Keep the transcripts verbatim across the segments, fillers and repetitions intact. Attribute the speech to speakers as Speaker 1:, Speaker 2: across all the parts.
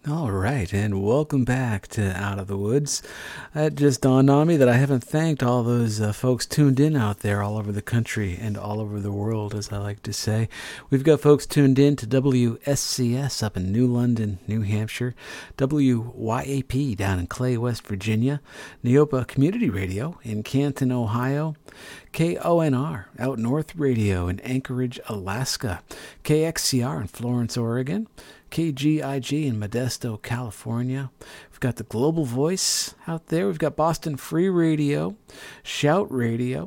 Speaker 1: All right, and welcome back to Out of the Woods. It just dawned on me that I haven't thanked all those uh, folks tuned in out there all over the country and all over the world, as I like to say. We've got folks tuned in to W S C S up in New London, New Hampshire, W Y A P down in Clay, West Virginia, Neopa Community Radio in Canton, Ohio, K O N R out North Radio in Anchorage, Alaska, K X C R in Florence, Oregon, K G I G in Modesto, California. We've got the Global Voice out there. We've got Boston Free Radio, Shout Radio,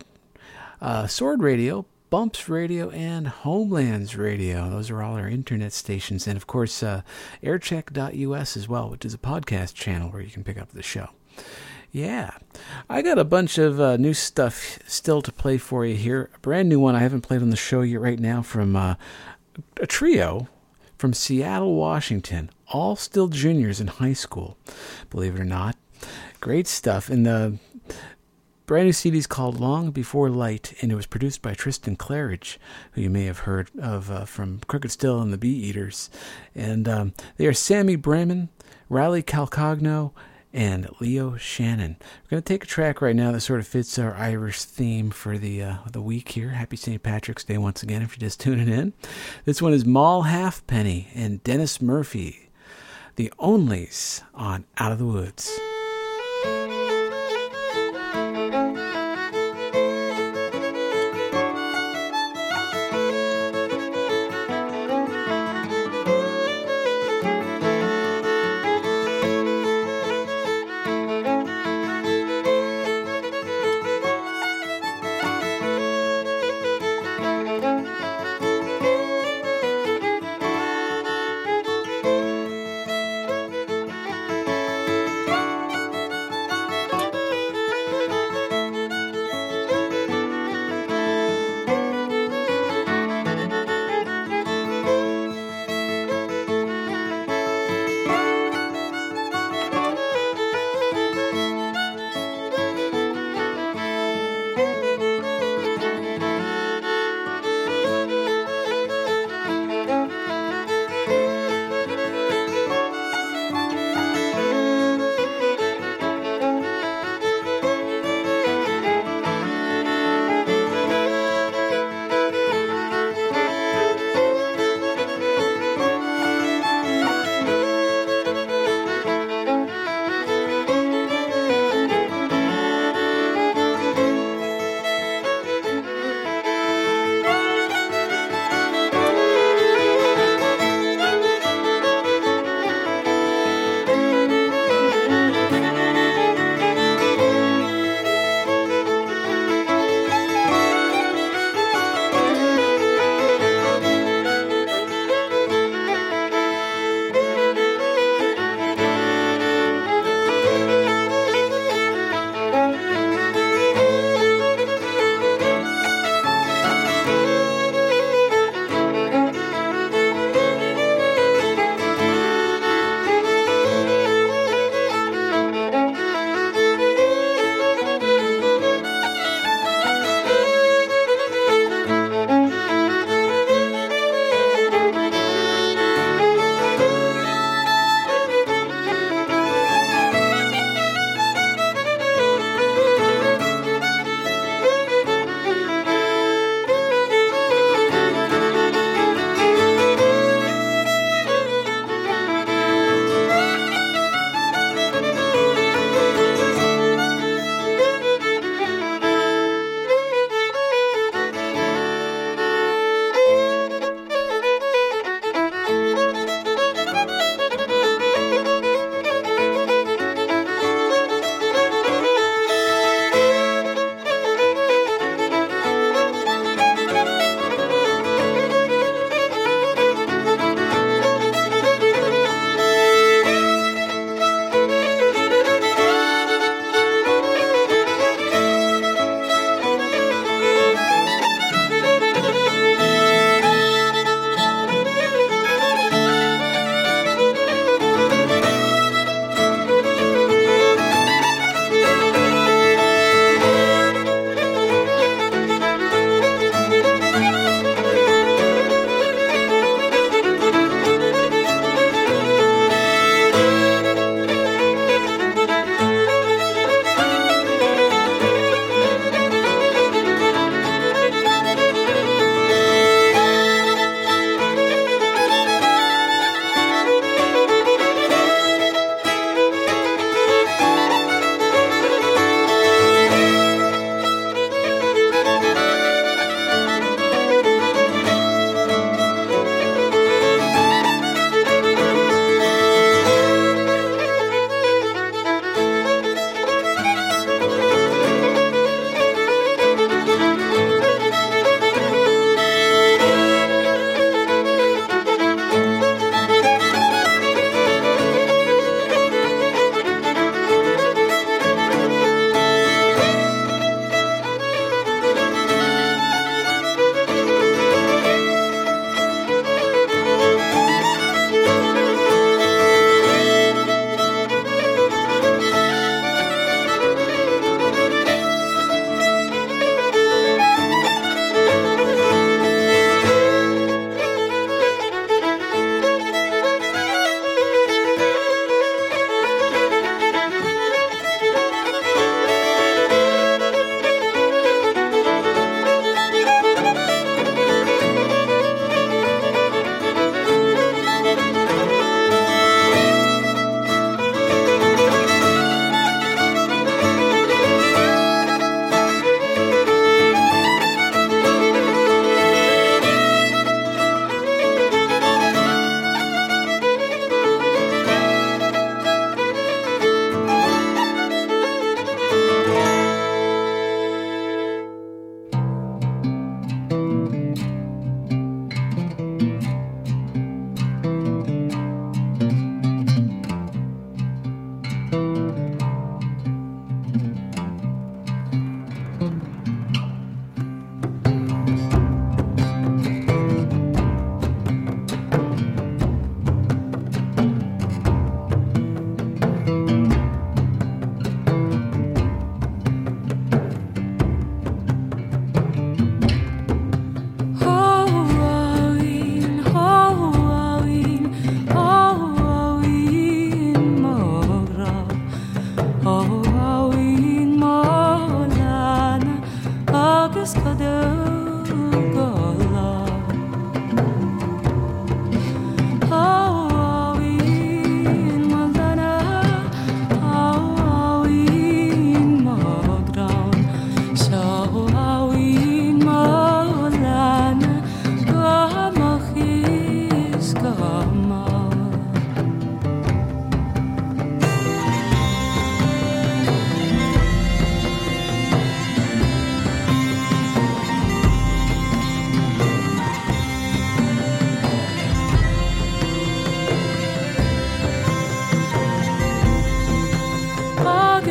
Speaker 1: uh, Sword Radio, Bumps Radio, and Homelands Radio. Those are all our internet stations. And, of course, uh, aircheck dot U S as well, which is a podcast channel where you can pick up the show. Yeah, I got a bunch of uh, new stuff still to play for you here. A brand new one I haven't played on the show yet right now from uh, a trio from Seattle, Washington, all still juniors in high school, believe it or not. Great stuff. And the brand new C D is called Long Before Light, and it was produced by Tristan Claridge, who you may have heard of uh, from Crooked Still and the Bee Eaters. And um, they are Sammy Bremen, Riley Calcagno, and Leo Shannon. We're going to take a track right now that sort of fits our Irish theme for the uh, the week here. Happy Saint Patrick's Day once again if you're just tuning in. This one is Moll Halfpenny and Dennis Murphy, the Onlys on Out of the Woods.
Speaker 2: Thank you.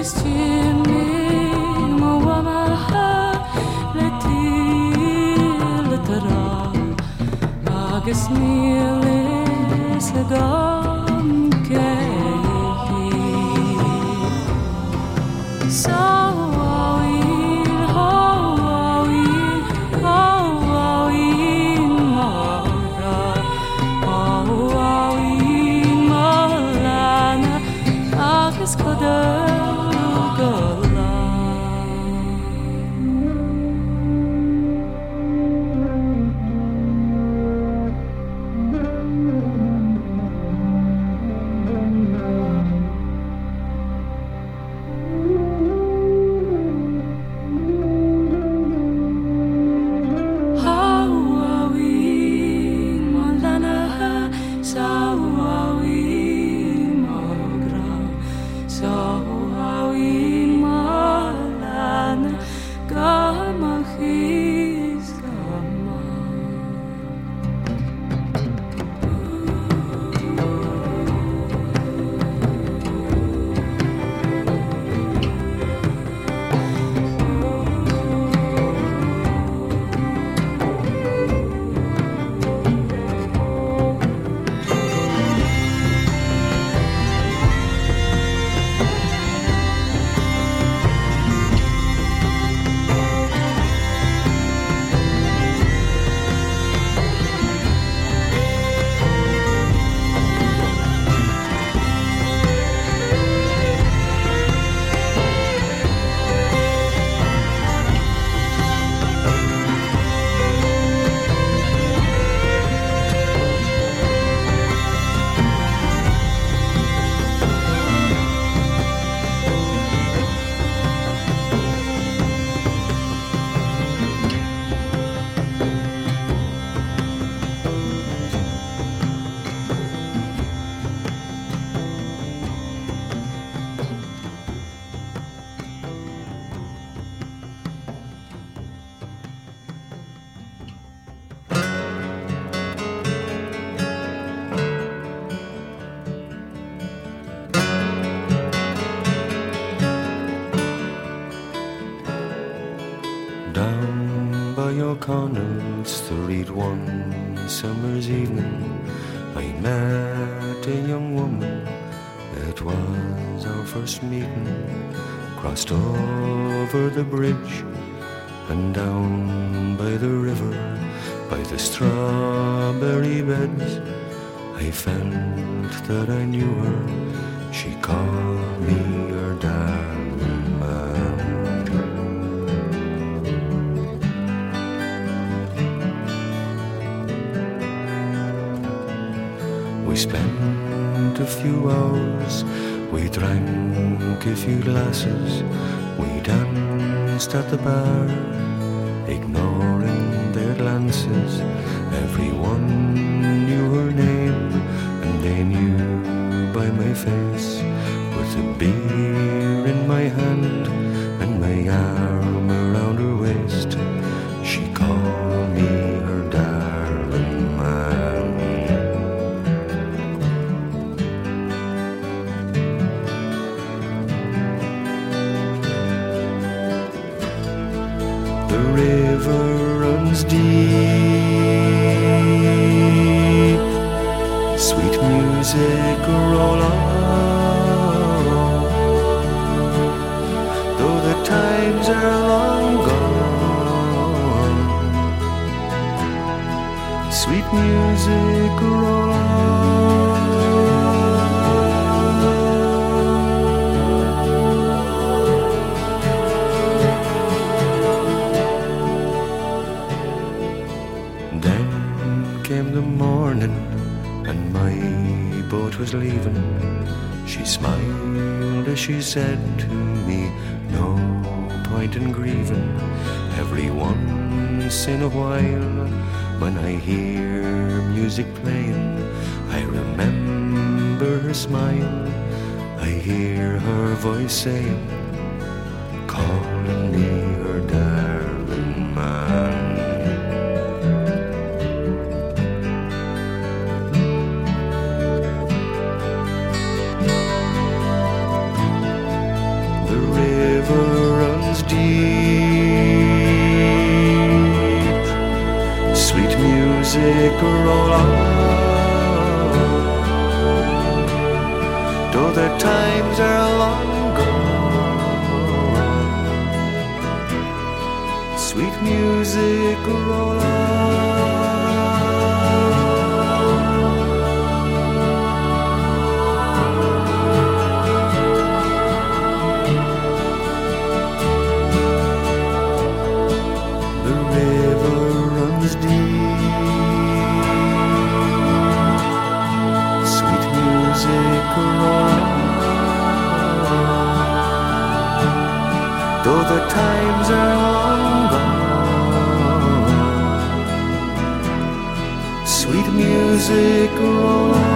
Speaker 2: agus nílis a gam céhí Sáháín, háháín, háháín mara Háháín malana agus codar gola
Speaker 3: O'Connell's to read one summer's evening I met a young woman, it was our first meeting, crossed over the bridge and down by the river, by the strawberry beds I felt that I knew her, she called me her darling man. We spent a few hours, we drank a few glasses, we danced at the bar, ignoring their glances. Everyone knew her name, and they knew by my face, with a beer in my hand and my arm around her waist, she called me her darling man. The river runs deep, sweet music roll on, though the times are long gone, sweet music roll on. The morning and my boat was leaving, she smiled as she said to me, no point in grieving, every once in a while when I hear music playing I remember her smile, I hear her voice saying, calling me her darling man. The roll on. Though their times are long gone, sweet music roll on. The river runs deep, sweet music roll on. Though the times are long gone, sweet music roll on.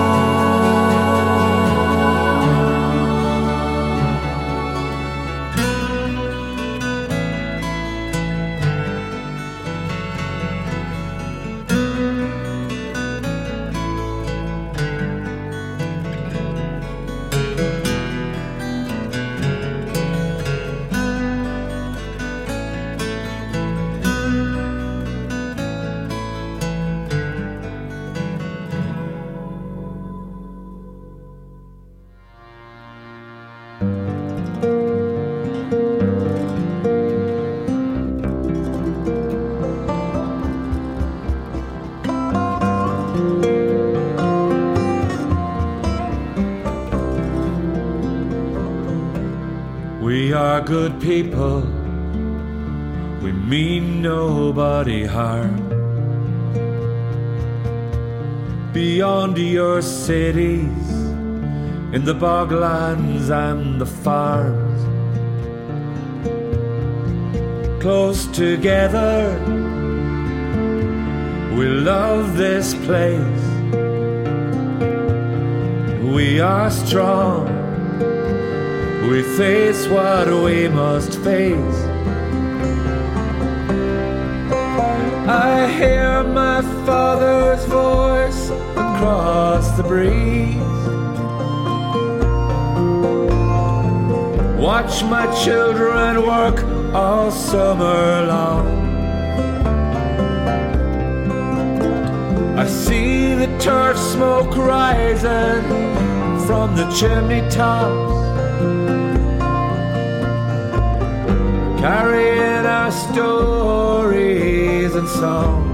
Speaker 4: We are good people, we mean nobody harm. Beyond your cities, in the boglands and the farms, close together, we love this place. We are strong, we face what we must face. I hear my father's voice across the breeze. Watch my children work all summer long. I see the turf smoke rising from the chimney tops, carrying our stories and songs.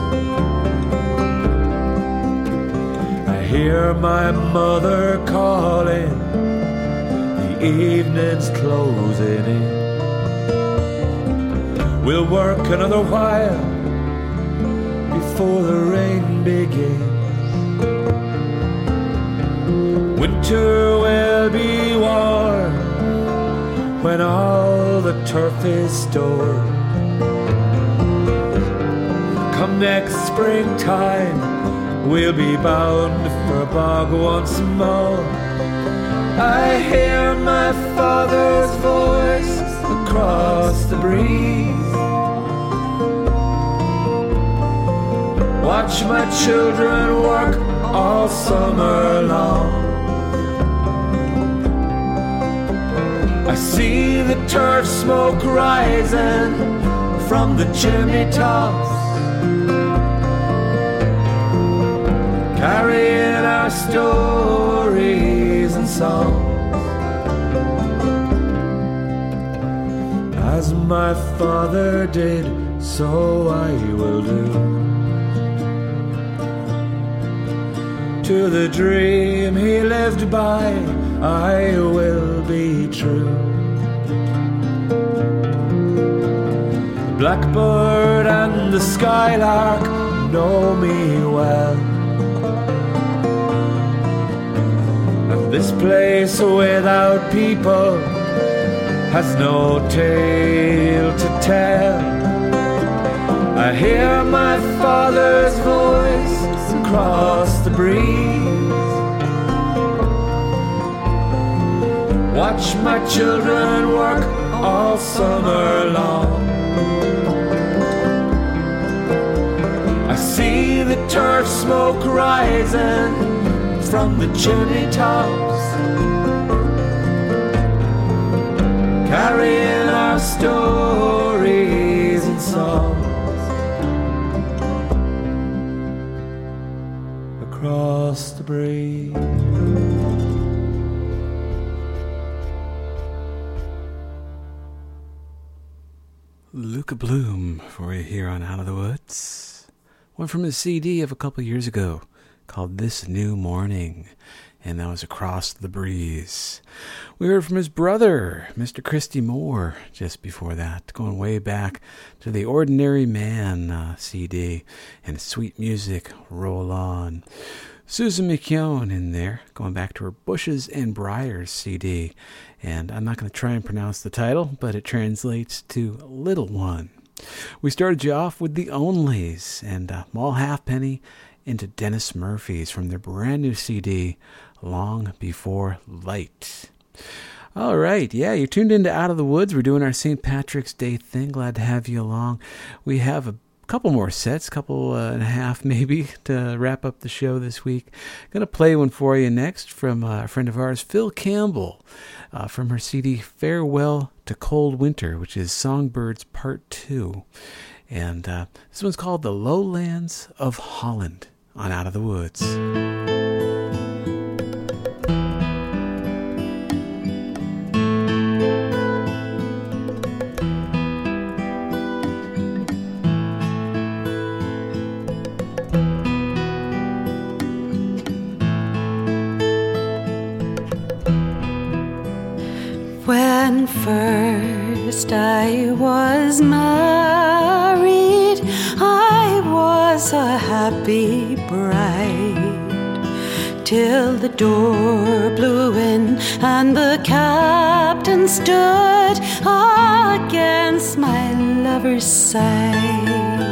Speaker 4: I hear my mother calling, the evening's closing in. We'll work another while before the rain begins. Winter will be warm when all the turf is stored. Come next springtime, we'll be bound for bog once more. I hear my father's voice across the breeze. Watch my children work all summer long. I see the turf smoke rising from the chimney tops, carrying our stories and songs. As my father did, so I will do. To the dream he lived by, I will be true. The blackbird and the skylark know me well, and this place without people has no tale to tell. I hear my father's voice across the breeze. Watch my children work all summer long. I see the turf smoke rising from the chimney tops, carrying our stories and songs.
Speaker 3: breathe.
Speaker 1: Luca Bloom for you here on Out of the Woods. One from his C D of a couple years ago called This New Morning, and that was Across the Breeze. We heard from his brother, Mister Christy Moore, just before that, going way back to the Ordinary Man uh, C D and Sweet Music, Roll On. Susan McKeown in there, going back to her Bushes and Briars C D. And I'm not going to try and pronounce the title, but it translates to Little One. We started you off with the Onlys and uh, Mall Halfpenny into Dennis Murphy's from their brand new C D, Long Before Light. All right, yeah, you're tuned into Out of the Woods. We're doing our Saint Patrick's Day thing. Glad to have you along. We have a couple more sets, couple uh, and a half maybe, to wrap up the show this week. Gonna play one for you next from uh, a friend of ours, Phil Campbell, uh, from her C D Farewell to Cold Winter, which is Songbirds Part two. And uh, this one's called The Lowlands of Holland on Out of the Woods.
Speaker 2: When first I was married, I was a happy bride, till the door blew in and the captain stood against my lover's side,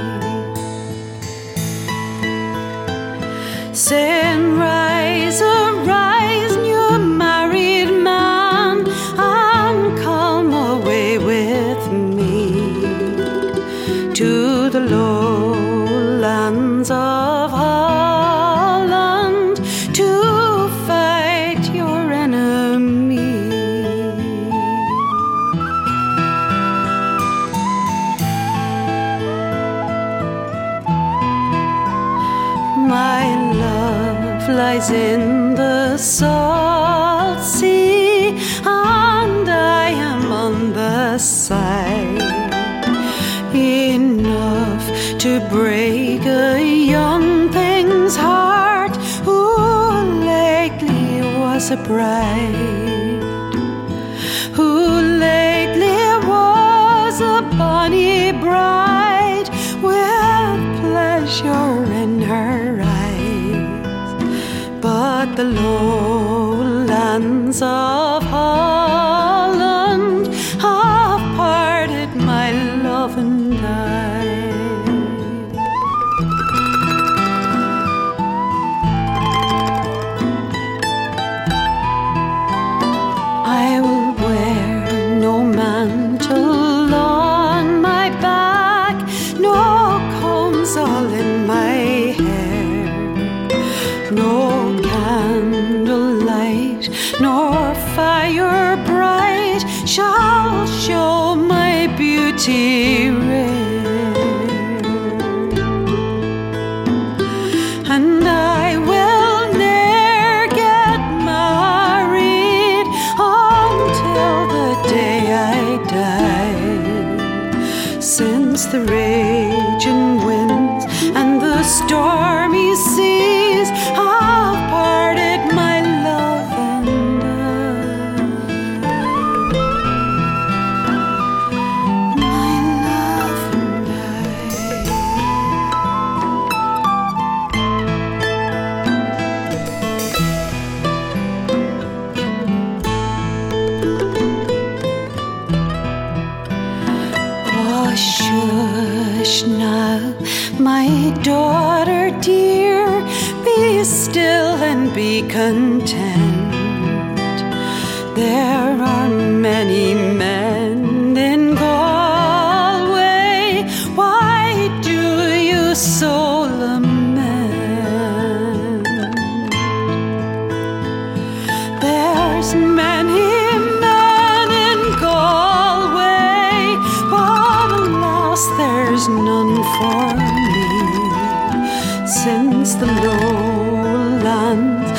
Speaker 2: saying, "Rise, arise, new married man, and come away with me to the lowlands of Holland to fight your enemy." My love lies in the salt sea, and I am on the side, enough to break a young thing's heart who lately was a bride, who lately was a bonny bride with pleasure in her eyes. But the lowlands of Holland have parted my love and I. I will wear no mantle on my back, no combs all in my hair, no candlelight nor fire bright shall show my beauty rare, and I will ne'er get married until the day I die, since the raging winds and the stormy seas have parted my love and I. My love and Oh, shush now, my daughter dear, be still and be content. There are many men in Galway, why do you so lament? There's many men in Galway, but alas, there's none for me, since the lowlands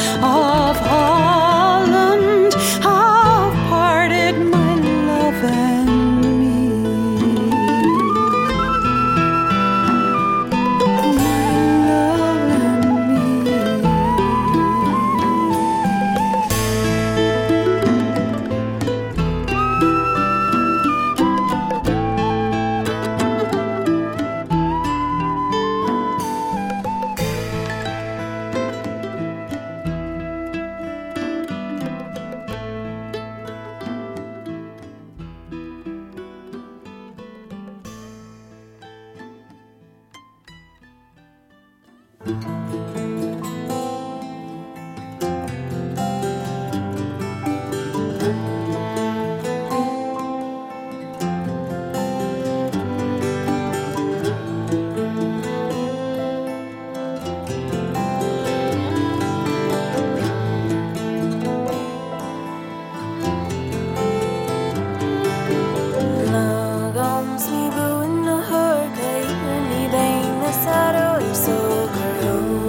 Speaker 5: Lagom smígu na hurricane, ní bén na saddle, so curl.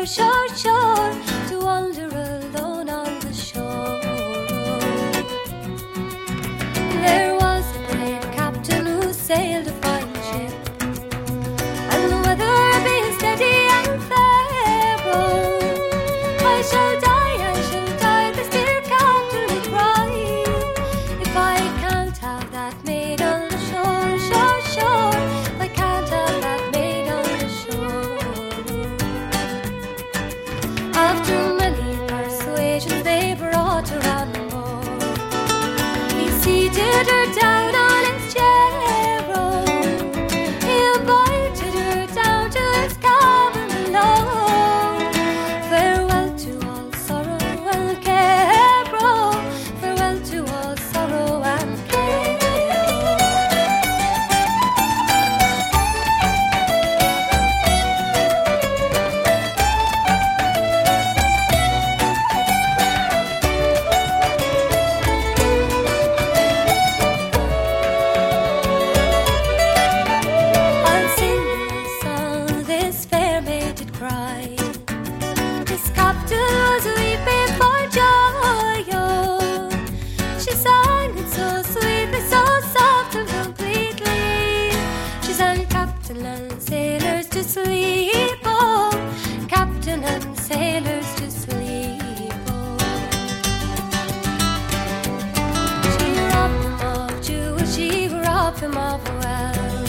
Speaker 5: shore, shore, to wander alone on the shore. There was a great captain who sailed a fine ship, and the weather being steady and fair, oh, I shall die, I shall die, this dear captain will cry, if I can't have that maid on the shore, shore, shore, I can't have that maid on the shore. After many persuasions they brought her on board. He seated her down on his chair, oh, he invited her down to his cabin below. Farewell to all sorrow and care, oh, farewell to all sorrow and care. I'll sing a song, this fair maid did cry. This captain was weeping for joy, oh. She sang it so sweetly, so soft and completely. She sang captain and sailors to sleep, oh, captain and sailors to sleep, oh. She robbed him of jewels, she robbed him of wealth.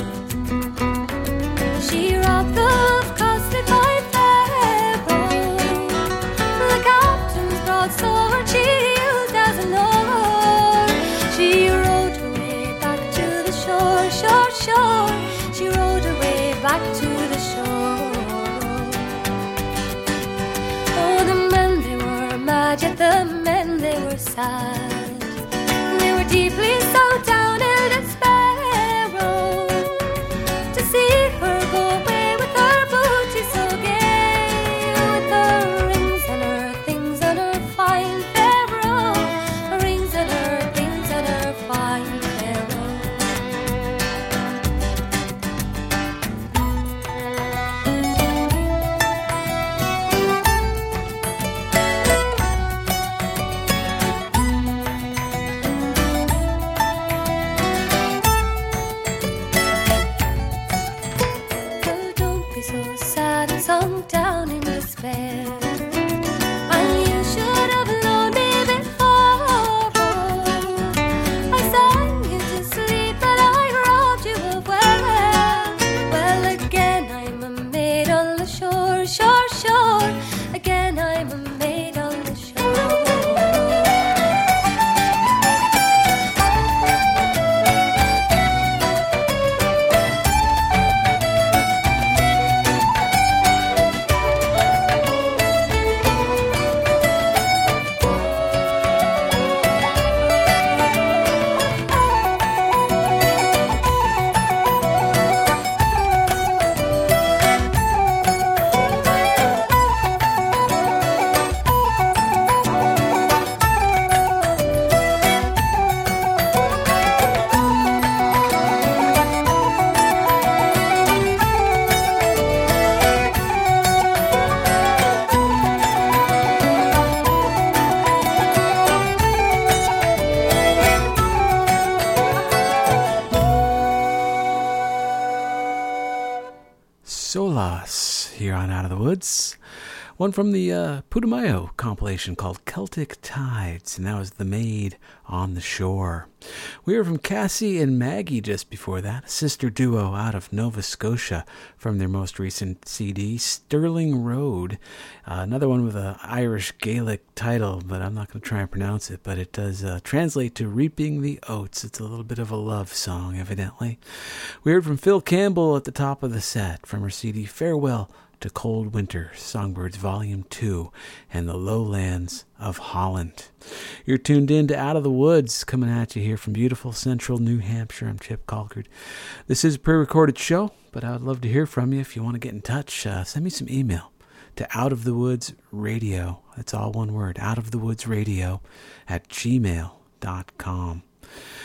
Speaker 5: She robbed them of costly fine fare, oh. The captain's broadsword she used as an oar. She rowed her way back to the shore, shore, shore. She rowed her way back to the shore. Oh, the men they were mad, yet the men they were sad. They were deeply sunk down in despair, oh, to see her go away with her booty so gay, with her rings and her things and her fine fair, oh, her rings and her things and her fine fair, Well, don't be so sad and sunk down in despair. And you should have known me before, oh. I sang you to sleep and I robbed you of wealth. Well, again I'm a maid on the shore, shore, shore. Again I'm a maid on the shore.
Speaker 1: Solas here on Out of the Woods. One from the uh, Putumayo compilation called Celtic Tides, and that was The Maid on the Shore. We were from Cassie and Maggie just before that, a sister duo out of Nova Scotia from their most recent C D, Stirling Road. Uh, another one with an Irish Gaelic title, but I'm not going to try and pronounce it, but it does uh, translate to Reaping the Oats. It's a little bit of a love song, evidently. We heard from Phil Campbell at the top of the set from her C D, Farewell to Cold Winter, Songbirds Volume two, and the Lowlands of Holland. You're tuned in to Out of the Woods, coming at you here from beautiful central New Hampshire. I'm Chip Colkard. This is a pre-recorded show, but I would love to hear from you. If you want to get in touch, uh, send me some email to outofthewoodsradio. That's all one word, outofthewoodsradio at gmail dot com.